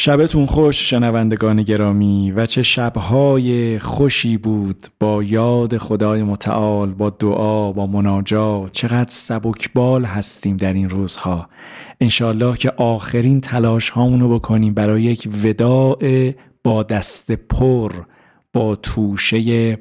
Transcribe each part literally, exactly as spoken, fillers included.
شبتون خوش شنوندگان گرامی، و چه شبهای خوشی بود با یاد خدای متعال، با دعا، با مناجات. چقدر سبکبال هستیم در این روزها. انشالله که آخرین تلاش هامونو بکنیم برای یک وداع با دست پر، با توشه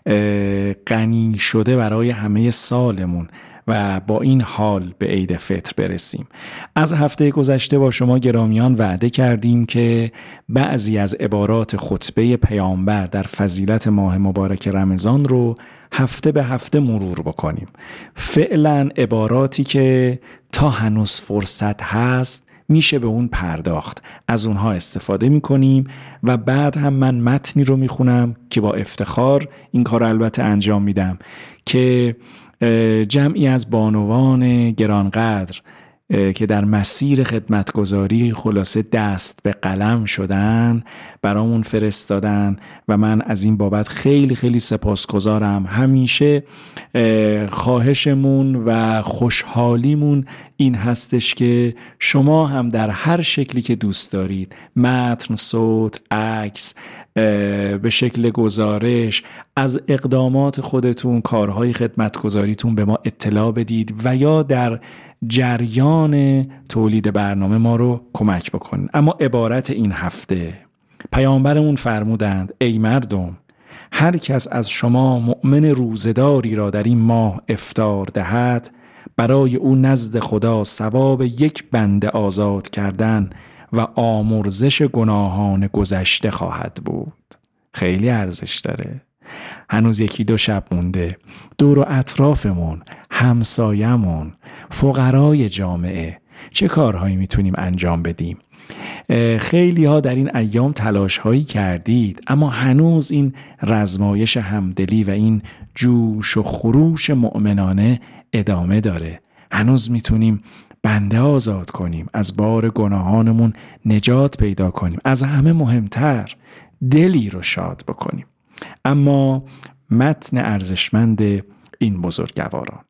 غنی شده برای همه سالمون و با این حال به عید فطر برسیم. از هفته گذشته با شما گرامیان وعده کردیم که بعضی از عبارات خطبه پیامبر در فضیلت ماه مبارک رمضان رو هفته به هفته مرور بکنیم. فعلا عباراتی که تا هنوز فرصت هست میشه به اون پرداخت، از اونها استفاده میکنیم و بعد هم من متنی رو میخونم که با افتخار این کار البته انجام میدم که جمعی از بانوان گرانقدر که در مسیر خدمتگزاری خلاصه دست به قلم شدن برامون فرستادن و من از این بابت خیلی خیلی سپاسگزارم. همیشه خواهشمون و خوشحالیمون این هستش که شما هم در هر شکلی که دوست دارید، متن، صوت، عکس، به شکل گزارش، از اقدامات خودتون، کارهای خدمتگزاریتون به ما اطلاع بدید و یا در جریان تولید برنامه ما رو کمک بکنید. اما عبارت این هفته، پیامبرمون فرمودند ای مردم، هر کس از شما مؤمن روزداری را در این ماه افطار دهد، برای او نزد خدا ثواب یک بنده آزاد کردن و آمرزش گناهان گذشته خواهد بود. خیلی ارزش داره. هنوز یکی دو شب مونده. دور و اطرافمون، همسایمون، فقرای جامعه چه کارهایی میتونیم انجام بدیم؟ خیلی ها در این ایام تلاش هایی کردید، اما هنوز این رزمایش همدلی و این جوش و خروش مؤمنانه ادامه داره. هنوز میتونیم بنده آزاد کنیم، از بار گناهانمون نجات پیدا کنیم، از همه مهمتر دلی رو شاد بکنیم. اما متن ارزشمند این بزرگواران: